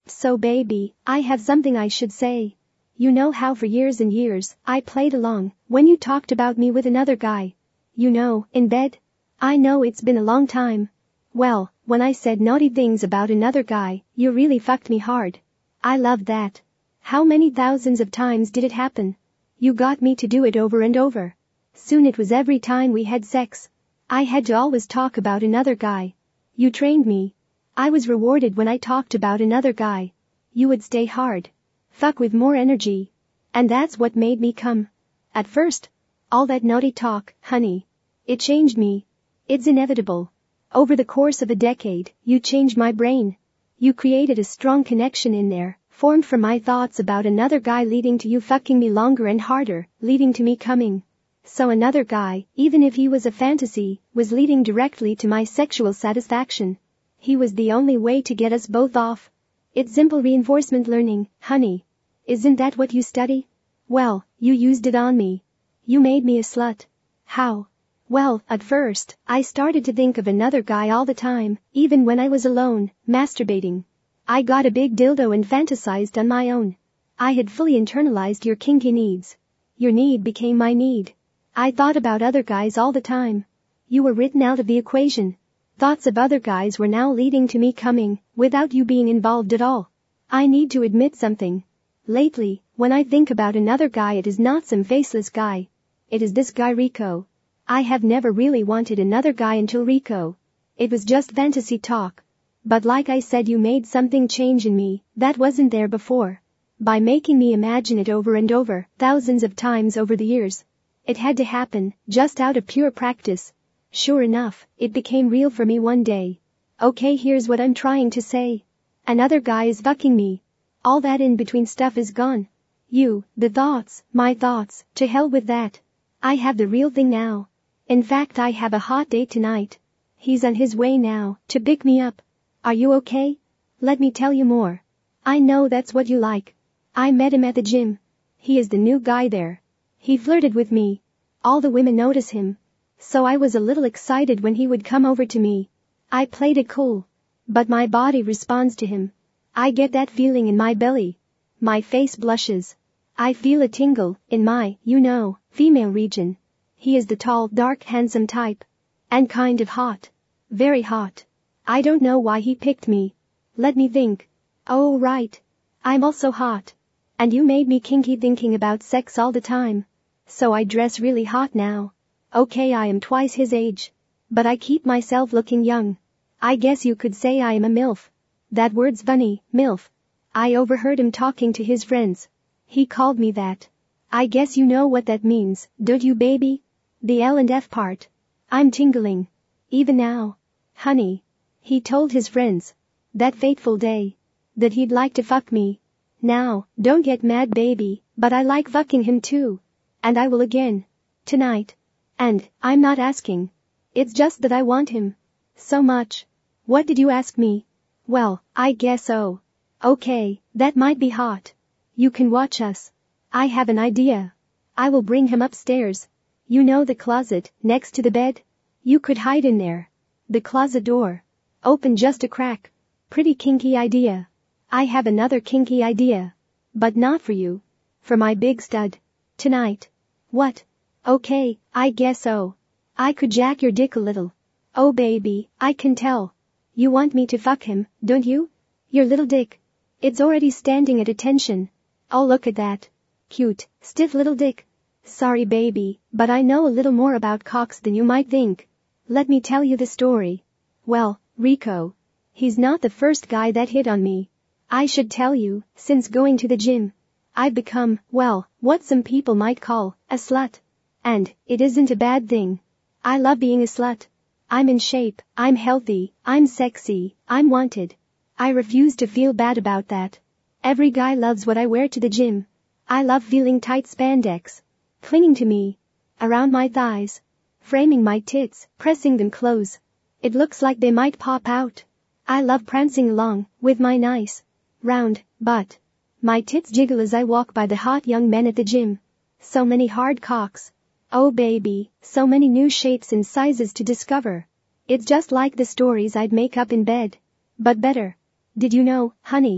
So baby, I have something I should say. You know how for years and years, I played along when you talked about me with another guy. You know, in bed? I know it's been a long time. Well, when I said naughty things about another guy, you really fucked me hard. I loved that. How many thousands of times did it happen? You got me to do it over and over. Soon it was every time we had sex. I had to always talk about another guy. You trained me. I was rewarded when I talked about another guy. You would stay hard. Fuck with more energy. And that's what made me come. At first. All that naughty talk, honey. It changed me. It's inevitable. Over the course of a decade, you changed my brain. You created a strong connection in there, formed from my thoughts about another guy leading to you fucking me longer and harder, leading to me coming. So another guy, even if he was a fantasy, was leading directly to my sexual satisfaction. He was the only way to get us both off. It's simple reinforcement learning, honey. Isn't that what you study? Well, you used it on me. You made me a slut. How? Well, at first, I started to think of another guy all the time, even when I was alone, masturbating. I got a big dildo and fantasized on my own. I had fully internalized your kinky needs. Your need became my need. I thought about other guys all the time. You were written out of the equation. Thoughts of other guys were now leading to me coming, without you being involved at all. I need to admit something. Lately, when I think about another guy, it is not some faceless guy. It is this guy Rico. I have never really wanted another guy until Rico. It was just fantasy talk. But like I said, you made something change in me that wasn't there before. By making me imagine it over and over, thousands of times over the years. It had to happen, just out of pure practice. Sure enough, it became real for me one day. Okay, here's what I'm trying to say. Another guy is fucking me. All that in between stuff is gone. You, the thoughts, my thoughts, to hell with that. I have the real thing now. In fact, I have a hot date tonight. He's on his way now, to pick me up. Are you okay? Let me tell you more. I know that's what you like. I met him at the gym. He is the new guy there. He flirted with me. All the women notice him. So I was a little excited when he would come over to me. I played it cool. But my body responds to him. I get that feeling in my belly. My face blushes. I feel a tingle in my, female region. He is the tall, dark, handsome type. And kind of hot. Very hot. I don't know why he picked me. Let me think. Oh, right. I'm also hot. And you made me kinky thinking about sex all the time. So I dress really hot now. Okay, I am twice his age. But I keep myself looking young. I guess you could say I am a MILF. That word's funny, MILF. I overheard him talking to his friends. He called me that. I guess you know what that means, don't you, baby? The L and F part. I'm tingling. Even now. Honey. He told his friends. That fateful day. That he'd like to fuck me. Now, don't get mad, baby, but I like fucking him too. And I will again. Tonight. And, I'm not asking. It's just that I want him. So much. What did you ask me? Well, I guess so. Okay, that might be hot. You can watch us. I have an idea. I will bring him upstairs. You know the closet, next to the bed? You could hide in there. The closet door. Open just a crack. Pretty kinky idea. I have another kinky idea. But not for you. For my big stud. Tonight. What? Okay, I guess so. I could jack your dick a little. Oh baby, I can tell. You want me to fuck him, don't you? Your little dick. It's already standing at attention. Oh, look at that. Cute, stiff little dick. Sorry baby, but I know a little more about cocks than you might think. Let me tell you the story. Well, Rico. He's not the first guy that hit on me. I should tell you, since going to the gym, I've become, well, what some people might call, a slut. And, it isn't a bad thing. I love being a slut. I'm in shape, I'm healthy, I'm sexy, I'm wanted. I refuse to feel bad about that. Every guy loves what I wear to the gym. I love feeling tight spandex. Clinging to me. Around my thighs. Framing my tits, pressing them close. It looks like they might pop out. I love prancing along, with my nice, round, butt. My tits jiggle as I walk by the hot young men at the gym. So many hard cocks. Oh baby, so many new shapes and sizes to discover. It's just like the stories I'd make up in bed. But better. Did you know, honey?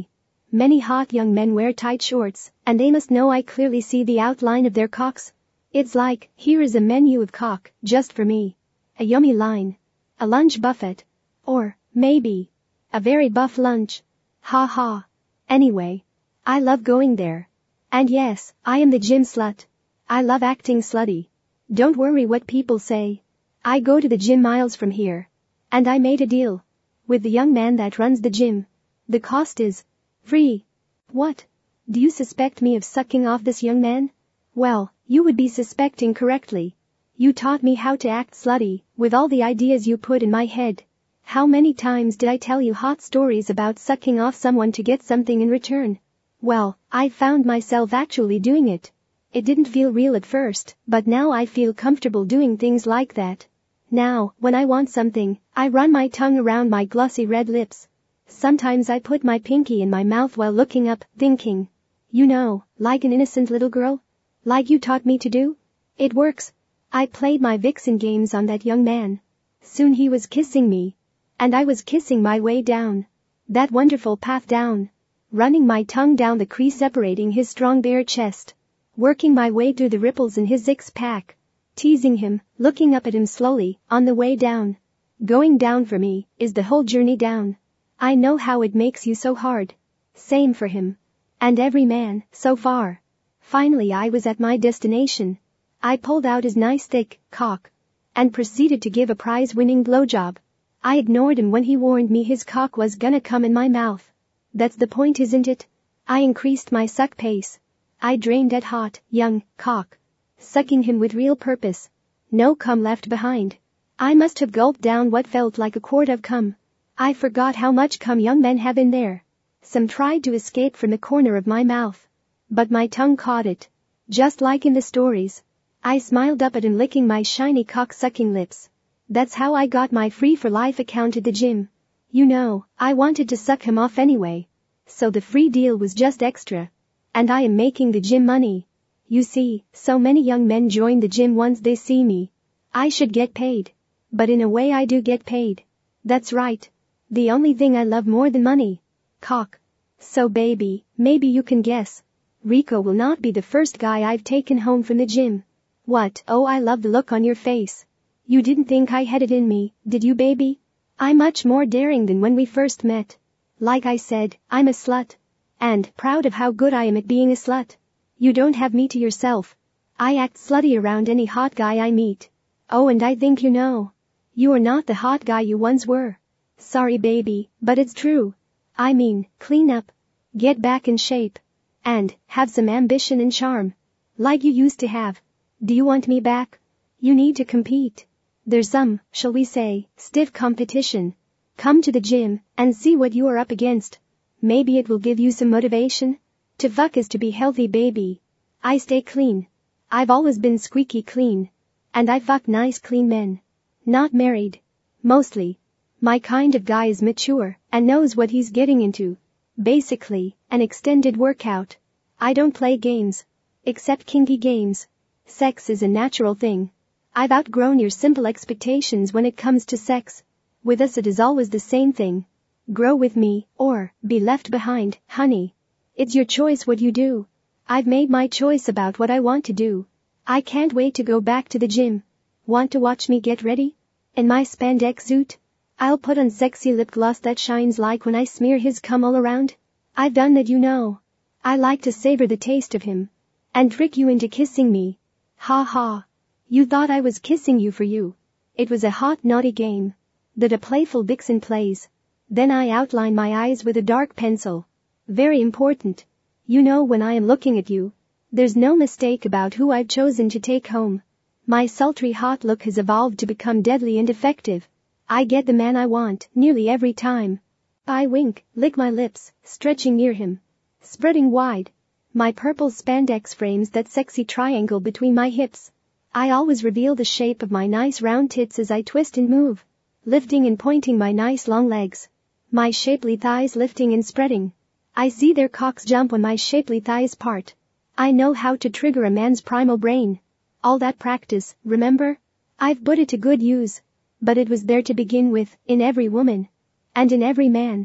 Many hot young men wear tight shorts, and they must know I clearly see the outline of their cocks. It's like, here is a menu of cock, just for me. A yummy line. A lunch buffet. Or, maybe, a very buff lunch. Ha ha. Anyway, I love going there. And yes, I am the gym slut. I love acting slutty. Don't worry what people say. I go to the gym miles from here. And I made a deal with the young man that runs the gym. The cost is free. What? Do you suspect me of sucking off this young man? Well, you would be suspecting correctly. You taught me how to act slutty, with all the ideas you put in my head. How many times did I tell you hot stories about sucking off someone to get something in return? Well, I found myself actually doing it. It didn't feel real at first, but now I feel comfortable doing things like that. Now, when I want something, I run my tongue around my glossy red lips. Sometimes I put my pinky in my mouth while looking up, thinking. You know, like an innocent little girl? Like you taught me to do? It works. I played my vixen games on that young man. Soon he was kissing me. And I was kissing my way down. That wonderful path down. Running my tongue down the crease separating his strong bare chest. Working my way through the ripples in his six-pack. Teasing him, looking up at him slowly, on the way down. Going down for me, is the whole journey down. I know how it makes you so hard. Same for him. And every man, so far. Finally I was at my destination. I pulled out his nice thick cock. And proceeded to give a prize-winning blowjob. I ignored him when he warned me his cock was gonna come in my mouth. That's the point, isn't it? I increased my suck pace. I drained that hot, young cock. Sucking him with real purpose. No cum left behind. I must have gulped down what felt like a quart of cum. I forgot how much cum young men have in there. Some tried to escape from the corner of my mouth. But my tongue caught it. Just like in the stories. I smiled up at him licking my shiny cock-sucking lips. That's how I got my free-for-life account at the gym. You know, I wanted to suck him off anyway. So the free deal was just extra. And I am making the gym money. You see, so many young men join the gym once they see me. I should get paid. But in a way I do get paid. That's right. The only thing I love more than money. Cock. So baby, maybe you can guess. Rico will not be the first guy I've taken home from the gym. What? Oh, I love the look on your face. You didn't think I had it in me, did you, baby? I'm much more daring than when we first met. Like I said, I'm a slut. And proud of how good I am at being a slut. You don't have me to yourself. I act slutty around any hot guy I meet. Oh, and I think you know. You are not the hot guy you once were. Sorry, baby, but it's true. I mean, clean up. Get back in shape. And have some ambition and charm. Like you used to have. Do you want me back? You need to compete. There's some, shall we say, stiff competition. Come to the gym and see what you are up against. Maybe it will give you some motivation. To fuck is to be healthy, baby. I stay clean. I've always been squeaky clean. And I fuck nice clean men. Not married. Mostly. My kind of guy is mature and knows what he's getting into. Basically, an extended workout. I don't play games. Except kinky games. Sex is a natural thing. I've outgrown your simple expectations when it comes to sex. With us it is always the same thing. Grow with me, or be left behind, honey. It's your choice what you do. I've made my choice about what I want to do. I can't wait to go back to the gym. Want to watch me get ready? In my spandex suit? I'll put on sexy lip gloss that shines like when I smear his cum all around. I've done that, you know. I like to savor the taste of him. And trick you into kissing me. Ha ha. You thought I was kissing you for you. It was a hot naughty game. That a playful vixen plays. Then I outline my eyes with a dark pencil. Very important. You know when I am looking at you. There's no mistake about who I've chosen to take home. My sultry hot look has evolved to become deadly and effective. I get the man I want, nearly every time. I wink, lick my lips, stretching near him. Spreading wide. My purple spandex frames that sexy triangle between my hips. I always reveal the shape of my nice round tits as I twist and move. Lifting and pointing my nice long legs. My shapely thighs lifting and spreading. I see their cocks jump when my shapely thighs part. I know how to trigger a man's primal brain. All that practice, remember? I've put it to good use. But it was there to begin with, in every woman. And in every man.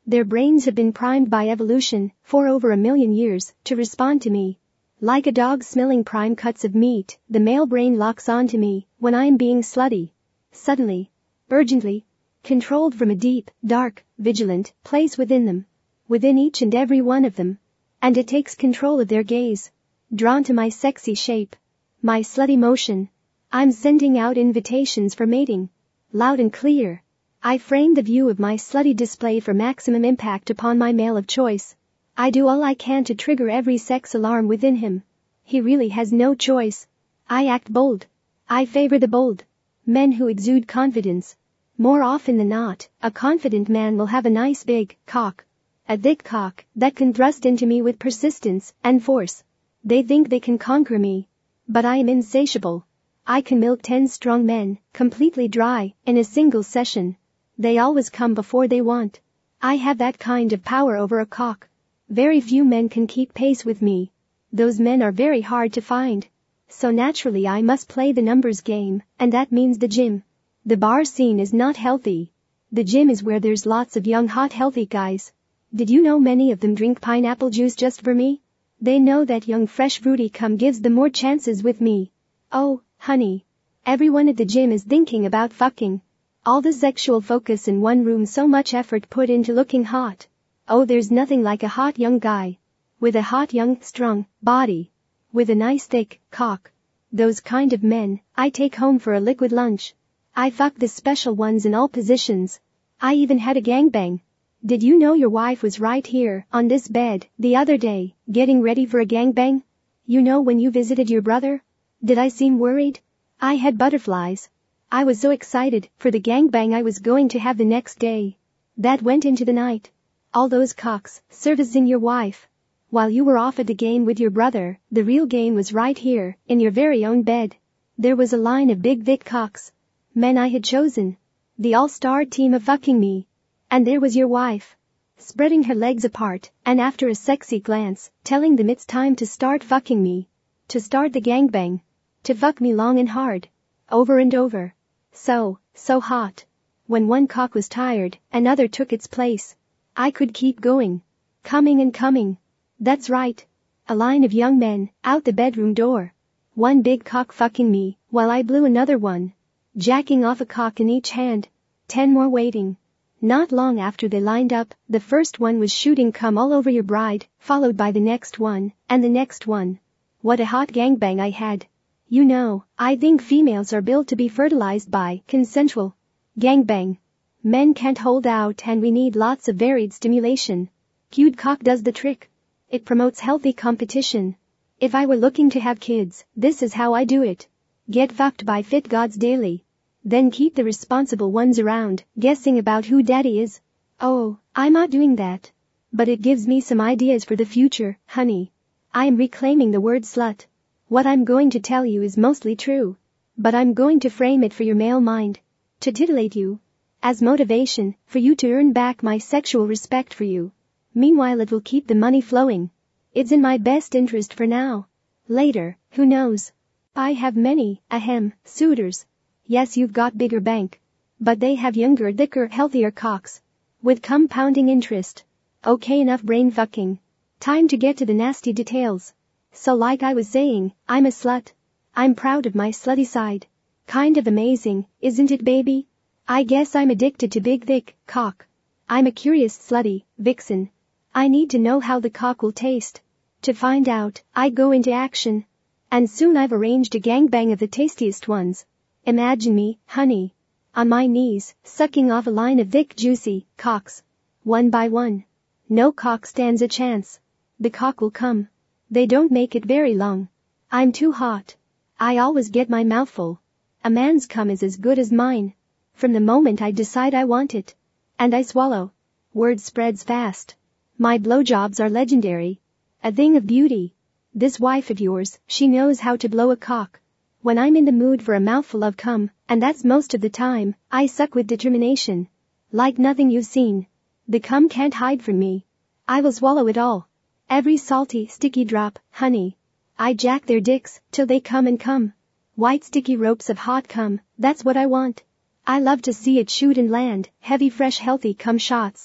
Their brains have been primed by evolution for over 1 million years to respond to me. Like a dog smelling prime cuts of meat, the male brain locks onto me when I am being slutty. Suddenly, urgently, controlled from a deep, dark, vigilant place within them. Within each and every one of them. And it takes control of their gaze. Drawn to my sexy shape. My slutty motion. I'm sending out invitations for mating. Loud and clear. I frame the view of my slutty display for maximum impact upon my male of choice. I do all I can to trigger every sex alarm within him. He really has no choice. I act bold. I favor the bold. Men who exude confidence. More often than not, a confident man will have a nice big cock. A thick cock that can thrust into me with persistence and force. They think they can conquer me. But I am insatiable. I can milk 10 strong men, completely dry, in a single session. They always come before they want. I have that kind of power over a cock. Very few men can keep pace with me. Those men are very hard to find. So naturally I must play the numbers game, and that means the gym. The bar scene is not healthy. The gym is where there's lots of young hot healthy guys. Did you know many of them drink pineapple juice just for me? They know that young fresh fruity cum gives them more chances with me. Oh, honey. Everyone at the gym is thinking about fucking. All the sexual focus in one room, so much effort put into looking hot. Oh, there's nothing like a hot young guy. With a hot young, strong body. With a nice thick cock. Those kind of men, I take home for a liquid lunch. I fuck the special ones in all positions. I even had a gangbang. Did you know your wife was right here, on this bed, the other day, getting ready for a gangbang? You know when you visited your brother? Did I seem worried? I had butterflies. I was so excited for the gangbang I was going to have the next day. That went into the night. All those cocks, servicing your wife. While you were off at the game with your brother, the real game was right here, in your very own bed. There was a line of big thick cocks. Men I had chosen. The all-star team of fucking me. And there was your wife. Spreading her legs apart, and after a sexy glance, telling them it's time to start fucking me. To start the gangbang. To fuck me long and hard. Over and over. So hot. When one cock was tired, another took its place. I could keep going. Coming and coming. That's right. A line of young men, out the bedroom door. One big cock fucking me, while I blew another one. Jacking off a cock in each hand. 10 more waiting. Not long after they lined up, the first one was shooting cum all over your bride, followed by the next one, and the next one. What a hot gangbang I had. You know, I think females are built to be fertilized by consensual gangbang. Men can't hold out and we need lots of varied stimulation. Cute cock does the trick. It promotes healthy competition. If I were looking to have kids, this is how I do it. Get fucked by fit gods daily. Then keep the responsible ones around, guessing about who daddy is. Oh, I'm not doing that. But it gives me some ideas for the future, honey. I am reclaiming the word slut. What I'm going to tell you is mostly true. But I'm going to frame it for your male mind. To titillate you. As motivation, for you to earn back my sexual respect for you. Meanwhile it will keep the money flowing. It's in my best interest for now. Later, who knows? I have many, suitors. Yes, you've got bigger bank. But they have younger, thicker, healthier cocks. With compounding interest. Okay, enough brain fucking. Time to get to the nasty details. So like I was saying, I'm a slut. I'm proud of my slutty side. Kind of amazing, isn't it, baby? I guess I'm addicted to big thick cock. I'm a curious slutty vixen. I need to know how the cock will taste. To find out, I go into action. And soon I've arranged a gangbang of the tastiest ones. Imagine me, honey, on my knees, sucking off a line of thick juicy cocks. One by one. No cock stands a chance. The cock will come. They don't make it very long. I'm too hot. I always get my mouthful. A man's cum is as good as mine. From the moment I decide I want it. And I swallow. Word spreads fast. My blowjobs are legendary. A thing of beauty. This wife of yours, she knows how to blow a cock. When I'm in the mood for a mouthful of cum, and that's most of the time, I suck with determination. Like nothing you've seen. The cum can't hide from me. I will swallow it all. Every salty, sticky drop, honey. I jack their dicks, till they come and come. White sticky ropes of hot cum, that's what I want. I love to see it shoot and land, heavy fresh healthy cum shots.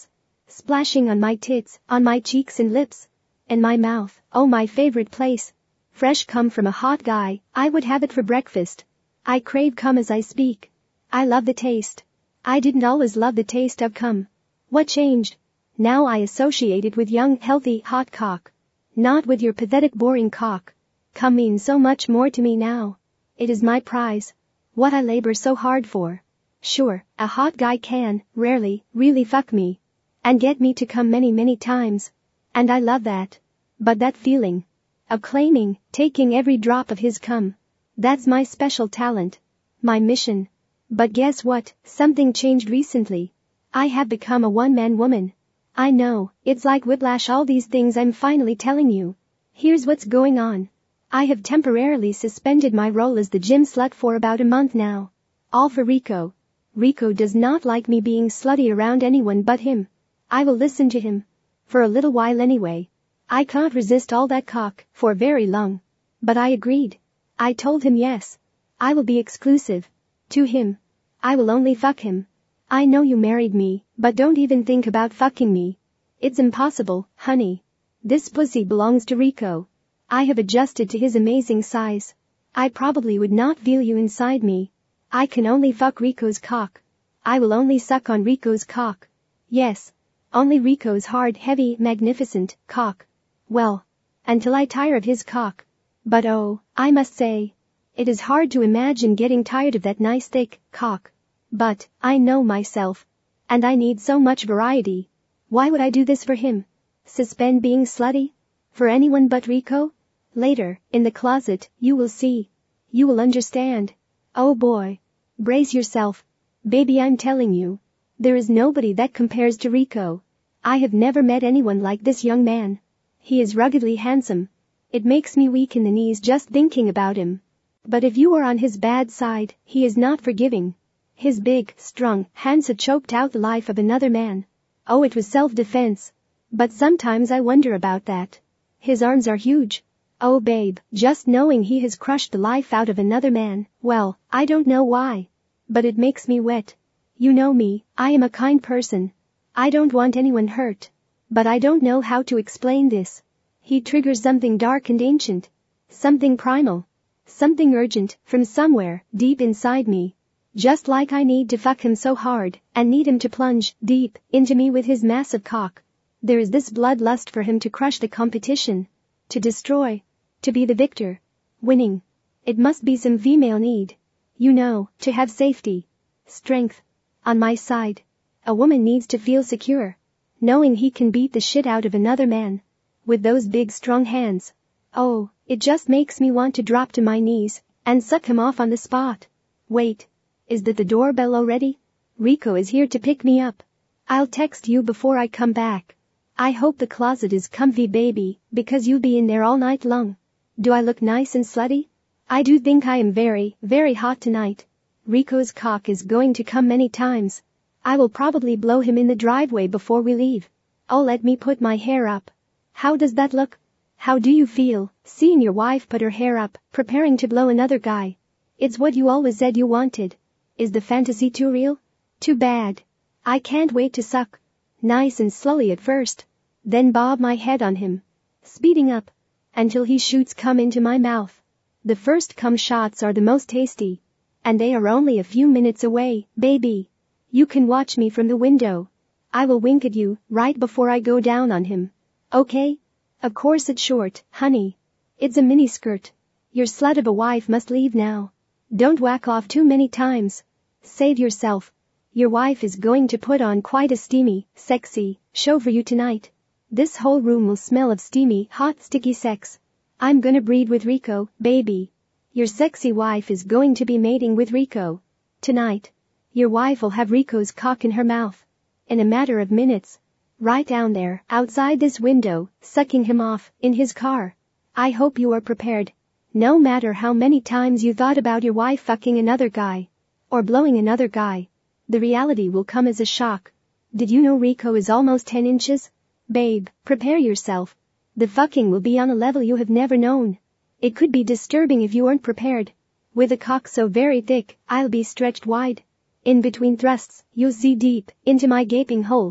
splashing on my tits, on my cheeks and lips, and my mouth. Oh, my favorite place. Fresh cum from a hot guy, I would have it for breakfast. I crave cum as I speak. I love the taste. I didn't always love the taste of cum. What changed? Now I associate it with young, healthy, hot cock. Not with your pathetic, boring cock. Cum means so much more to me now. It is my prize. What I labor so hard for. Sure, a hot guy can, rarely, really fuck me. And get me to come many, many times. And I love that. But that feeling of claiming, taking every drop of his cum. That's my special talent. My mission. But guess what? Something changed recently. I have become a one-man woman. I know, it's like whiplash, all these things I'm finally telling you. Here's what's going on. I have temporarily suspended my role as the gym slut for about a month now. All for Rico. Rico does not like me being slutty around anyone but him. I will listen to him. For a little while anyway. I can't resist all that cock, for very long. But I agreed. I told him yes. I will be exclusive. To him. I will only fuck him. I know you married me, but don't even think about fucking me. It's impossible, honey. This pussy belongs to Rico. I have adjusted to his amazing size. I probably would not feel you inside me. I can only fuck Rico's cock. I will only suck on Rico's cock. Yes. Only Rico's hard, heavy, magnificent cock. Well, until I tire of his cock. But oh, I must say, it is hard to imagine getting tired of that nice thick cock. But, I know myself. And I need so much variety. Why would I do this for him? Suspend being slutty? For anyone but Rico? Later, in the closet, you will see. You will understand. Oh boy. Brace yourself. Baby, I'm telling you. There is nobody that compares to Rico. I have never met anyone like this young man. He is ruggedly handsome. It makes me weak in the knees just thinking about him. But if you are on his bad side, he is not forgiving. His big, strong hands had choked out the life of another man. Oh, it was self-defense. But sometimes I wonder about that. His arms are huge. Oh babe, just knowing he has crushed the life out of another man, well, I don't know why. But it makes me wet. You know me, I am a kind person. I don't want anyone hurt. But I don't know how to explain this. He triggers something dark and ancient. Something primal. Something urgent, from somewhere, deep inside me. Just like I need to fuck him so hard, and need him to plunge, deep, into me with his massive cock. There is this bloodlust for him to crush the competition. To destroy. To be the victor. Winning. It must be some female need. You know, to have safety. Strength. On my side. A woman needs to feel secure. Knowing he can beat the shit out of another man. With those big strong hands. Oh, it just makes me want to drop to my knees, and suck him off on the spot. Wait. Is that the doorbell already? Rico is here to pick me up. I'll text you before I come back. I hope the closet is comfy, baby, because you'll be in there all night long. Do I look nice and slutty? I do think I am very, very hot tonight. Rico's cock is going to come many times. I will probably blow him in the driveway before we leave. Oh, let me put my hair up. How does that look? How do you feel, seeing your wife put her hair up, preparing to blow another guy? It's what you always said you wanted. Is the fantasy too real? Too bad. I can't wait to suck. Nice and slowly at first. Then bob my head on him. Speeding up. Until he shoots cum into my mouth. The first cum shots are the most tasty. And they are only a few minutes away, baby. You can watch me from the window. I will wink at you, right before I go down on him. Okay? Of course it's short, honey. It's a miniskirt. Your slut of a wife must leave now. Don't whack off too many times. Save yourself. Your wife is going to put on quite a steamy, sexy show for you tonight. This whole room will smell of steamy, hot, sticky sex. I'm gonna breed with Rico, baby. Your sexy wife is going to be mating with Rico. Tonight. Your wife will have Rico's cock in her mouth. In a matter of minutes. Right down there, outside this window, sucking him off, in his car. I hope you are prepared. No matter how many times you thought about your wife fucking another guy. Or blowing another guy. The reality will come as a shock. Did you know Rico is almost 10 inches? Babe, prepare yourself. The fucking will be on a level you have never known. It could be disturbing if you aren't prepared. With a cock so very thick, I'll be stretched wide. In between thrusts, you'll see deep into my gaping hole.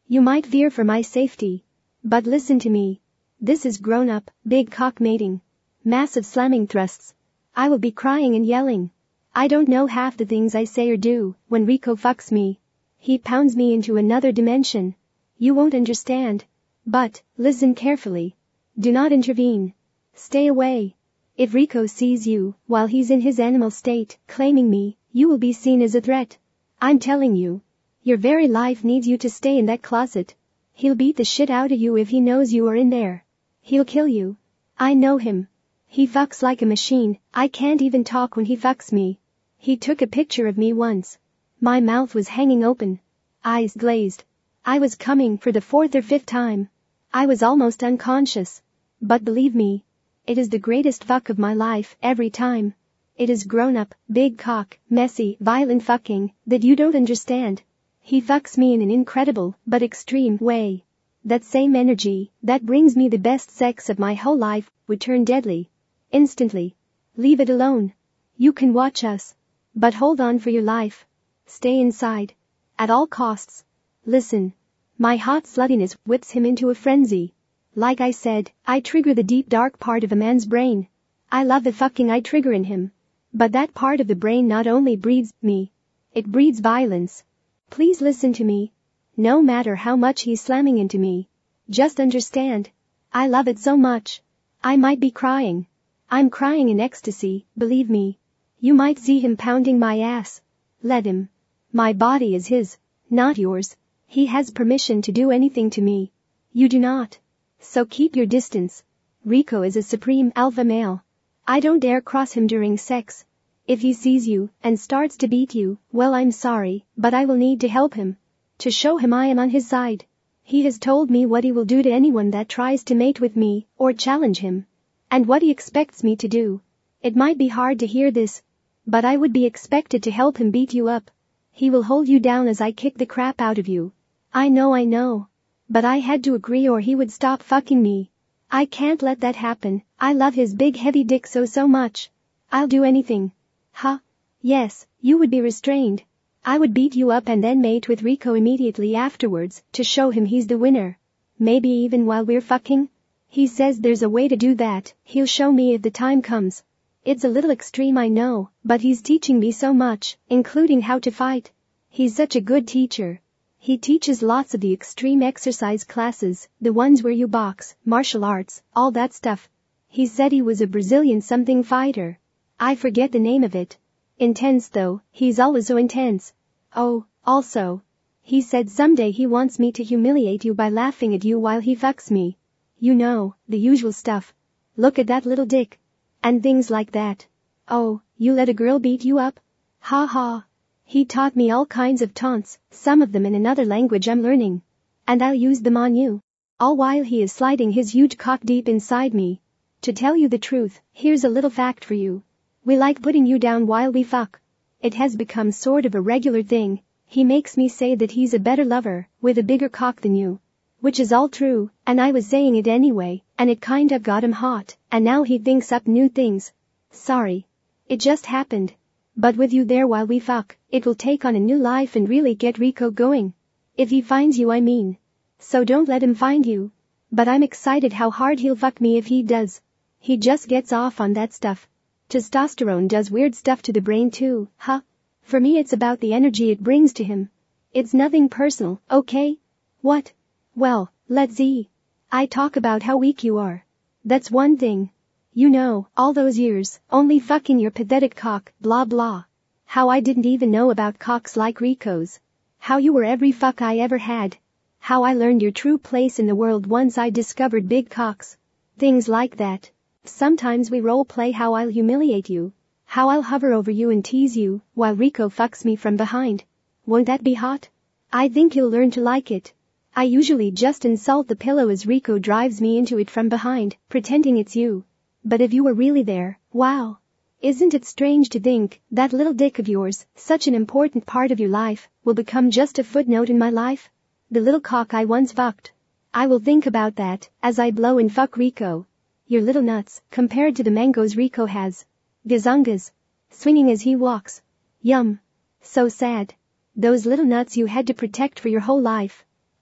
You might fear for my safety. But listen to me. This is grown up, big cock mating. Massive slamming thrusts. I will be crying and yelling. I don't know half the things I say or do when Rico fucks me. He pounds me into another dimension. You won't understand. But, listen carefully. Do not intervene. Stay away. If Rico sees you, while he's in his animal state, claiming me, you will be seen as a threat. I'm telling you. Your very life needs you to stay in that closet. He'll beat the shit out of you if he knows you are in there. He'll kill you. I know him. He fucks like a machine. I can't even talk when he fucks me. He took a picture of me once. My mouth was hanging open. Eyes glazed. I was coming for the 4th or 5th time. I was almost unconscious. But believe me, it is the greatest fuck of my life every time. It is grown up, big cock, messy, violent fucking that you don't understand. He fucks me in an incredible but extreme way. That same energy that brings me the best sex of my whole life would turn deadly. Instantly. Leave it alone. You can watch us. But hold on for your life. Stay inside. At all costs. Listen. My hot sluttiness whips him into a frenzy. Like I said, I trigger the deep dark part of a man's brain. I love the fucking I trigger in him. But that part of the brain not only breeds me. It breeds violence. Please listen to me. No matter how much he's slamming into me. Just understand. I love it so much. I might be crying. I'm crying in ecstasy, believe me. You might see him pounding my ass. Let him. My body is his, not yours. He has permission to do anything to me. You do not. So keep your distance. Rico is a supreme alpha male. I don't dare cross him during sex. If he sees you and starts to beat you, well, I'm sorry, but I will need to help him. To show him I am on his side. He has told me what he will do to anyone that tries to mate with me or challenge him. And what he expects me to do. It might be hard to hear this, but I would be expected to help him beat you up. He will hold you down as I kick the crap out of you. I know. But I had to agree or he would stop fucking me. I can't let that happen. I love his big heavy dick so much. I'll do anything. Huh? Yes, you would be restrained. I would beat you up and then mate with Rico immediately afterwards to show him he's the winner. Maybe even while we're fucking? He says there's a way to do that. He'll show me if the time comes. It's a little extreme, I know, but he's teaching me so much, including how to fight. He's such a good teacher. He teaches lots of the extreme exercise classes, the ones where you box, martial arts, all that stuff. He said he was a Brazilian something fighter. I forget the name of it. Intense though, he's always so intense. Oh, also. He said someday he wants me to humiliate you by laughing at you while he fucks me. You know, the usual stuff. Look at that little dick. And things like that. Oh, you let a girl beat you up? Ha ha. He taught me all kinds of taunts, some of them in another language I'm learning. And I'll use them on you. All while he is sliding his huge cock deep inside me. To tell you the truth, here's a little fact for you. We like putting you down while we fuck. It has become sort of a regular thing. He makes me say that he's a better lover, with a bigger cock than you. Which is all true, and I was saying it anyway, and it kind of got him hot, and now he thinks up new things. Sorry. It just happened. But with you there while we fuck, it will take on a new life and really get Rico going. If he finds you, I mean. So don't let him find you. But I'm excited how hard he'll fuck me if he does. He just gets off on that stuff. Testosterone does weird stuff to the brain too, huh? For me it's about the energy it brings to him. It's nothing personal, okay? What? Well, let's see. I talk about how weak you are. That's one thing. You know, all those years, only fucking your pathetic cock, blah blah. How I didn't even know about cocks like Rico's. How you were every fuck I ever had. How I learned your true place in the world once I discovered big cocks. Things like that. Sometimes we role play how I'll humiliate you. How I'll hover over you and tease you, while Rico fucks me from behind. Won't that be hot? I think you'll learn to like it. I usually just insult the pillow as Rico drives me into it from behind, pretending it's you. But if you were really there, wow. Isn't it strange to think that little dick of yours, such an important part of your life, will become just a footnote in my life? The little cock I once fucked. I will think about that as I blow and fuck Rico. Your little nuts, compared to the mangoes Rico has. Gazungas. Swinging as he walks. Yum. So sad. Those little nuts you had to protect for your whole life.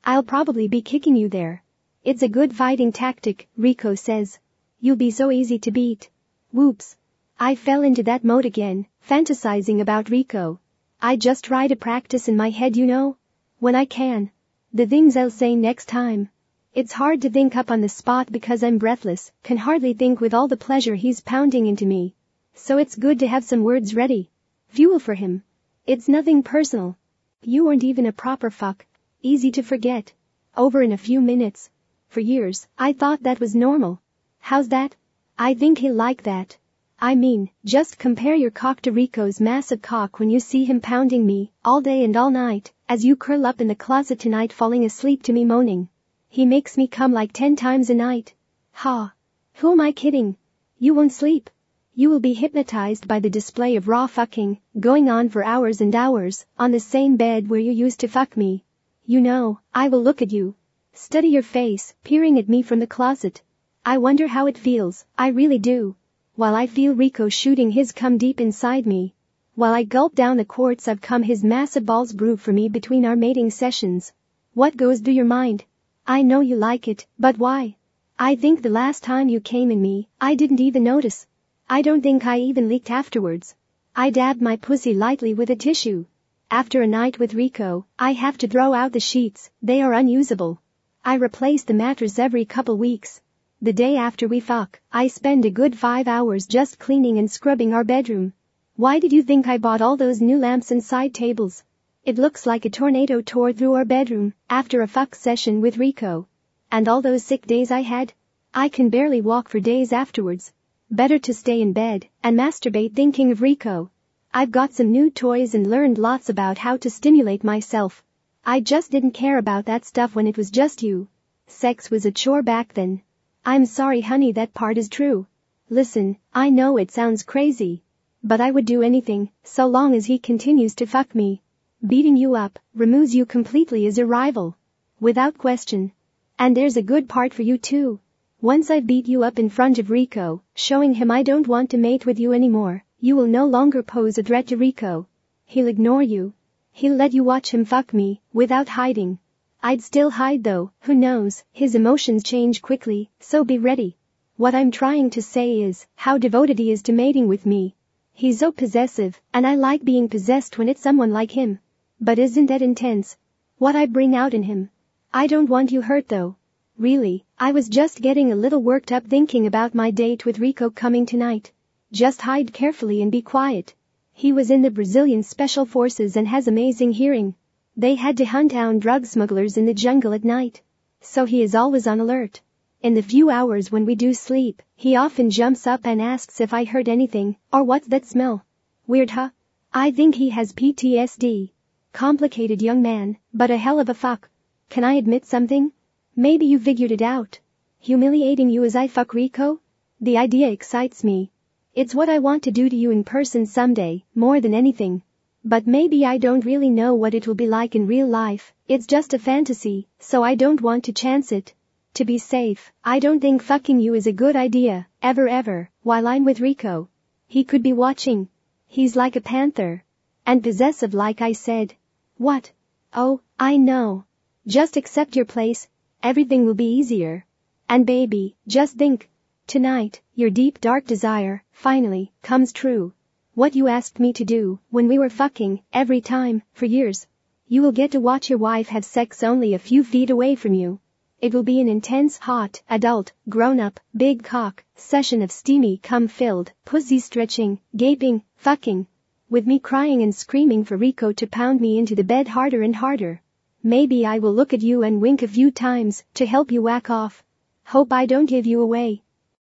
I'll probably be kicking you there. It's a good fighting tactic, Rico says. You'll be so easy to beat. Whoops. I fell into that mode again, fantasizing about Rico. I just try to practice in my head, you know? When I can. The things I'll say next time. It's hard to think up on the spot because I'm breathless, can hardly think with all the pleasure he's pounding into me. So it's good to have some words ready. Fuel for him. It's nothing personal. You weren't even a proper fuck. Easy to forget. Over in a few minutes. For years, I thought that was normal. How's that? I think he'll like that. I mean, just compare your cock to Rico's massive cock when you see him pounding me, all day and all night, as you curl up in the closet tonight falling asleep to me moaning. He makes me come like 10 times a night. Ha. Who am I kidding? You won't sleep. You will be hypnotized by the display of raw fucking, going on for hours and hours, on the same bed where you used to fuck me. You know, I will look at you. Study your face, peering at me from the closet. I wonder how it feels, I really do. While I feel Rico shooting his cum deep inside me. While I gulp down the quarts of cum his massive balls brew for me between our mating sessions. What goes through your mind? I know you like it, but why? I think the last time you came in me, I didn't even notice. I don't think I even leaked afterwards. I dabbed my pussy lightly with a tissue. After a night with Rico, I have to throw out the sheets, they are unusable. I replace the mattress every couple weeks. The day after we fuck, I spend a good 5 hours just cleaning and scrubbing our bedroom. Why did you think I bought all those new lamps and side tables? It looks like a tornado tore through our bedroom after a fuck session with Rico. And all those sick days I had? I can barely walk for days afterwards. Better to stay in bed and masturbate thinking of Rico. I've got some new toys and learned lots about how to stimulate myself. I just didn't care about that stuff when it was just you. Sex was a chore back then. I'm sorry honey, that part is true. Listen, I know it sounds crazy. But I would do anything, so long as he continues to fuck me. Beating you up removes you completely as a rival. Without question. And there's a good part for you too. Once I beat you up in front of Rico, showing him I don't want to mate with you anymore, you will no longer pose a threat to Rico. He'll ignore you. He'll let you watch him fuck me, without hiding. I'd still hide though, who knows, his emotions change quickly, so be ready. What I'm trying to say is, how devoted he is to mating with me. He's so possessive, and I like being possessed when it's someone like him. But isn't that intense? What I bring out in him. I don't want you hurt though. Really, I was just getting a little worked up thinking about my date with Rico coming tonight. Just hide carefully and be quiet. He was in the Brazilian Special Forces and has amazing hearing. They had to hunt down drug smugglers in the jungle at night. So he is always on alert. In the few hours when we do sleep, he often jumps up and asks if I heard anything, or what's that smell? Weird huh? I think he has PTSD. Complicated young man, but a hell of a fuck. Can I admit something? Maybe you figured it out. Humiliating you as I fuck Rico? The idea excites me. It's what I want to do to you in person someday, more than anything. But maybe I don't really know what it will be like in real life, it's just a fantasy, so I don't want to chance it. To be safe, I don't think fucking you is a good idea, ever, while I'm with Rico. He could be watching. He's like a panther. And possessive like I said. What? Oh, I know. Just accept your place. Everything will be easier. And baby, just think. Tonight, your deep dark desire, finally, comes true. What you asked me to do, when we were fucking, every time, for years. You will get to watch your wife have sex only a few feet away from you. It will be an intense, hot, adult, grown-up, big cock, session of steamy cum-filled, pussy stretching, gaping, fucking. With me crying and screaming for Rico to pound me into the bed harder and harder. Maybe I will look at you and wink a few times, to help you whack off. Hope I don't give you away.